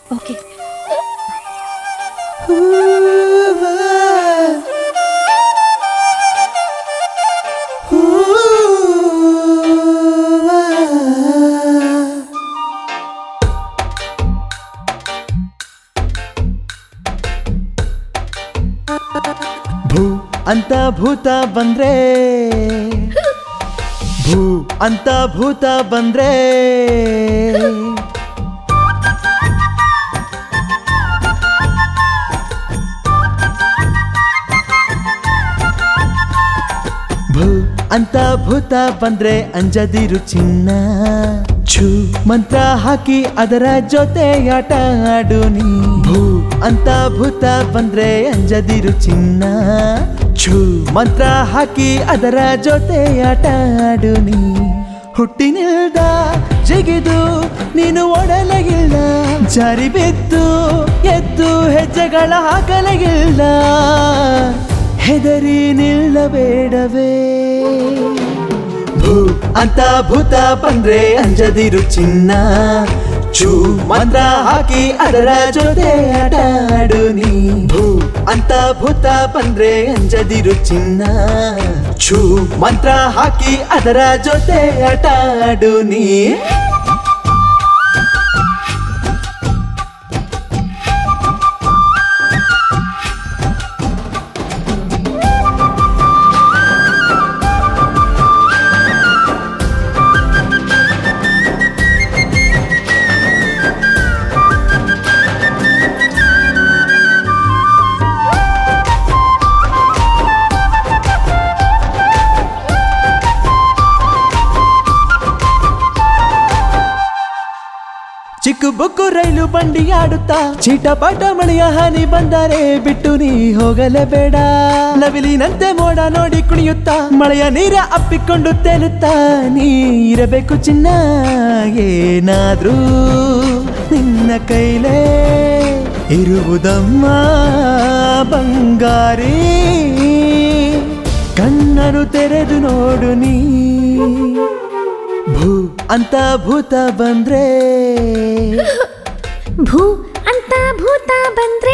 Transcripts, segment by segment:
Okay. ಭೂ ಅಂತ ಭೂತ ಬಂದ್ರೆ, ಭೂ ಅಂತ ಭೂತ ಬಂದ್ರೆ, ಭೂ ಅಂತ ಭೂತ ಬಂದ್ರೆ ಅಂಜದಿರು ಚಿನ್ನ. ಛೂ ಮಂತ್ರ ಹಾಕಿ ಅದರ ಜೊತೆ ಆಟ ಆಡು ನೀ. ಭೂ ಅಂತ ಭೂತ ಬಂದ್ರೆ ಅಂಜದಿರು ಚಿನ್ನ. ಛೂ ಮಂತ್ರ ಹಾಕಿ ಅದರ ಜೊತೆ ಆಟ ಆಡು ನೀ. ಹುಟ್ಟಿನಿಲ್ದ ಜಿಗಿದು ನೀನು ಓಡಲಗಿಲ್ಲ, ಜಾರಿ ಬಿದ್ದು ಎದ್ದು ಹೆಜ್ಜೆಗಳ ಹಾಕಲಗಿಲ್ಲ. ಹೆದರಿ ನಿಲ್ಲಬೇಡವೇ. ಭೂ ಅಂತ ಭೂತ ಬಂದ್ರೆ ಅಂಜದಿರು ಚಿನ್ನ. ಛೂ ಮಂತ್ರ ಹಾಕಿ ಅದರ ಜೊತೆ ಆಟ ಆಡು ನೀ. ಭೂ ಅಂತ ಭೂತ ಬಂದ್ರೆ ಅಂಜದಿರು ಚಿನ್ನ. ಛೂ ಮಂತ್ರ ಹಾಕಿ ಅದರ ಜೊತೆ ಆಟ ಆಡು ನೀ. ಚಿಕ್ಕ ಬೊಕ್ಕು ರೈಲು ಬಂಡಿ ಆಡುತ್ತಾ ಚೀಟಪಾಟ ಮಳೆಯ ಹನಿ ಬಂದರೆ ಬಿಟ್ಟು ನೀ ಹೋಗಲೇಬೇಡ. ನವಿಲಿನಂತೆ ಮೋಡ ನೋಡಿ ಕುಣಿಯುತ್ತಾ ಮಳೆಯ ನೀರ ಅಪ್ಪಿಕೊಂಡು ತೇಲುತ್ತಾ ನೀ ಇರಬೇಕು ಚಿನ್ನ. ಏನಾದ್ರೂ ನಿನ್ನ ಕೈಲೇ ಇರುವುದಮ್ಮ ಬಂಗಾರಿ. ಕಣ್ಣನು ತೆರೆದು ನೋಡು ನೀ. ಭೂ ಅಂತ ಭೂತ ಬಂದ್ರೆ, ಭೂ ಅಂತ ಭೂತ ಬಂದ್ರೆ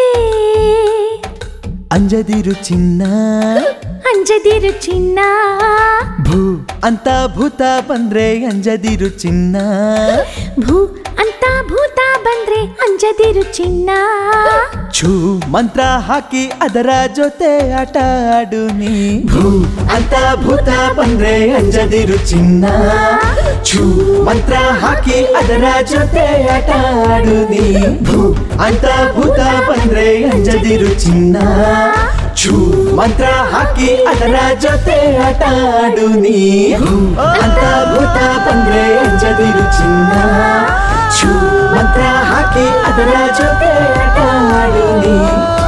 ಅಂಜದಿರು ಚಿನ್ನ. ಅಂಜದಿರು ಚಿನ್ನ. ಭೂ ಅಂತ ಭೂತ ಬಂದ್ರೆ ಅಂಜದಿರು ಚಿನ್ನ. ಭೂ ಅಂತ ಭೂತ ಬಂದ್ರೆ ಅಂಜದಿರು ಚಿನ್ನ. ಛೂ ಮಂತ್ರ ಹಾಕಿ ಅದರ ಜೊತೆ ಆಟ ಆಡು ನೀ. ಭೂ ಅಂತ ಭೂತ ಬಂದ್ರೆ ಅಂಜದಿರು ಚಿನ್ನ. ಛೂ ಮಂತ್ರ ಹಾಕಿ ಅದರ ಜೊತೆ ಆಟ ಆಡು ನೀ. ಭೂ ಅಂತ ಭೂತ ಬಂದ್ರೆ ಅಂಜದಿರು ಚಿನ್ನ. ಛೂ ಮಂತ್ರ ಹಾಕಿ ಅದರ ಜೊತೆ ಆಟ ಆಡು ನೀ. ಭೂ ಅಂತ ಭೂತ ಬಂದ್ರೆ ಅಂಜದಿರು ಚಿನ್ನ. ಛೂ ಮಂತ್ರ ಹಾಕಿ ಅದರ ಜೊತೆ ಆಟ ಆಡು ನೀ.